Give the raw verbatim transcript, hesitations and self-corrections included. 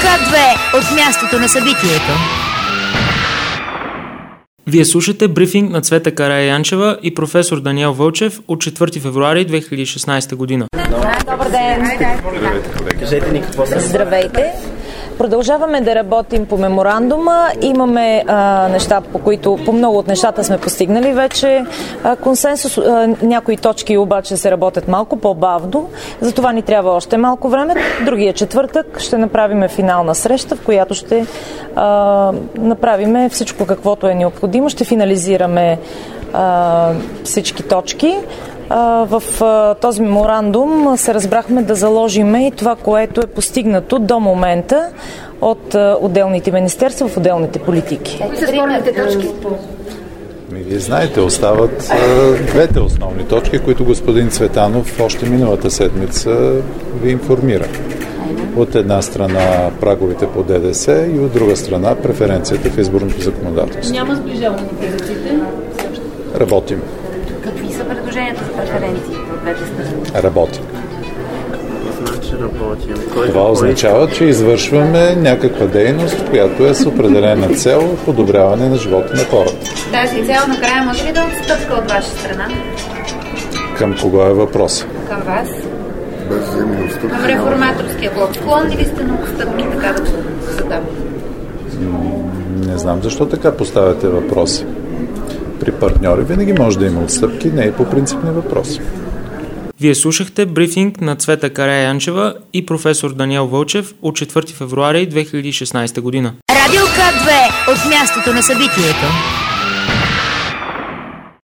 К две от мястото на събитието. Вие слушате брифинг на Цвета Караянчева и професор Даниел Вълчев от четвърти февруари две хиляди и шестнадесета година. Добър ден! Здравейте, колеги. Кажете ни какво се... Здравейте! Продължаваме да работим по меморандума. Имаме а, неща, по които по много от нещата сме постигнали вече а, консенсус. А, някои точки обаче се работят малко по-бавно. Затова ни трябва още малко време. Другия четвъртък ще направим финална среща, в която ще а, направим всичко каквото е необходимо. Ще финализираме а, всички точки. В този меморандум се разбрахме да заложиме и това, което е постигнато до момента от отделните министерства в отделните политики. Кои са спорните точки? Вие знаете, остават а, двете основни точки, които господин Цветанов още миналата седмица ви информира. От една страна праговете по ДДС и от друга страна преференцията в изборното законодателство. Няма сближаване на позициите? Работим. Какви са предложенията за преференции от двете страни? Работим. Значи работим. Кой Това означава, че извършваме някаква дейност, която е с определена цел подобряване на живота на хората. Тази цел накрая може ли да отстъпка от ваша страна? Към кого е въпрос? Към вас? Към реформаторския блок. Склонни ли сте на отстъпки, така да го задам? Не знам защо така поставяте въпроси. При партньори винаги може да има отстъпки, не и по принципни въпроси. Вие слушахте брифинг на Цвета Караянчева и професор Даниел Вълчев от четвърти февруари две хиляди и шестнадесета година. Радио К две от мястото на събитието.